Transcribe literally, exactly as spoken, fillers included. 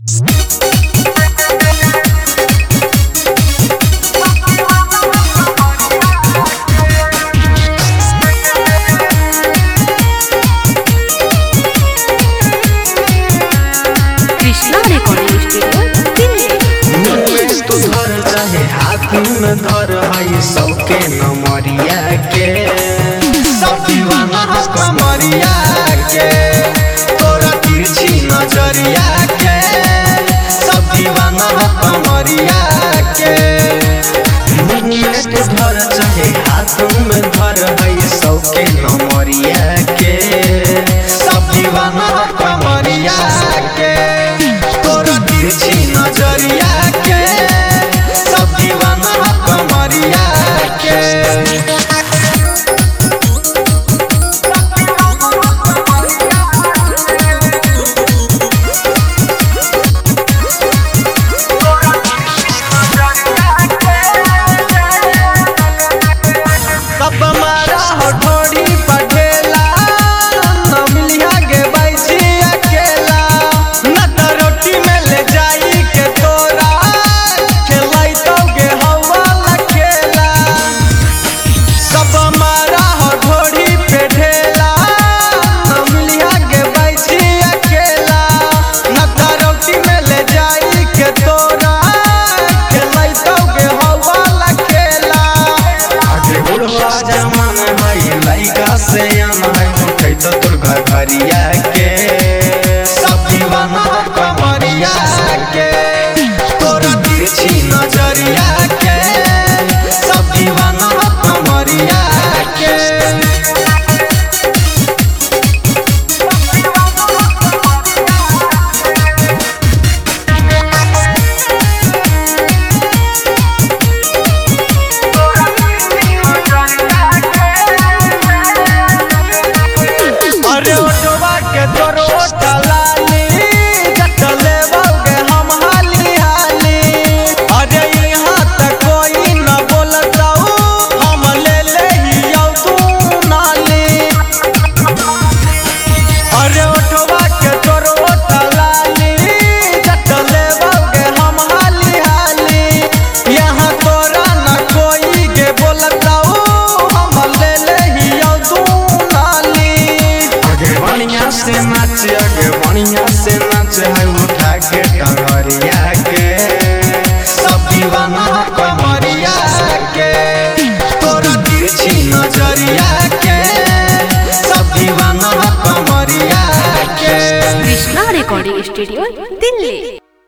Krishna recording studio Delhi. तू धर चाहे हाथ में धर हई सबके नमरिया के सब दीवाना कमरिया के तोरा तिरछी नजरिया के सब दीवाना कमरिया के मुँह में तू धर चाहे हाथ में धर हई सबके नमरिया के सब दीवाना कमरिया के तोरा तिरछी नजरिया के सब दीवाना कमरिया के सब हमारा होठोड़ी पढ़ेला न मिलिया गे बैठी अकेला न त रोटी में ले जाई के तोरा खेलाई तो गे हवा लखेला सब हमारा होठोड़ी पे ढेला न मिलिया गे बैठी अकेला न त रोटी में ले जाई के तोरा खेलाई तो गे हवा लखेला आगे बुढ़वा जमान है लइका से है उठै तो तोर घरिया के सब दीवाना कमरिया के तोरा तिरछी नजरिया के सब दीवाना कमरिया के अरे ओटवा के तोरो टलाली जटले बौगे हम हाली हाली अरे यहाँ तक कोई न बोलताऊ हम ले ले हियौ तू नाली अरे ओटवा के तोरो टलाली जटले बौगे हम हाली हाली यहाँ तोरा न कोई के बोलताऊ हम ले ले हियौ तू नाली आगे बढ़िया से नाच आगे बढ़िया से नाच है उठा के टंगरिया के सब दीवाना कमरिया के तोरा तिरछी नजरिया के सब दीवाना कमरिया के कृष्णा रिकॉर्डिंग स्टूडियो दिल्ली।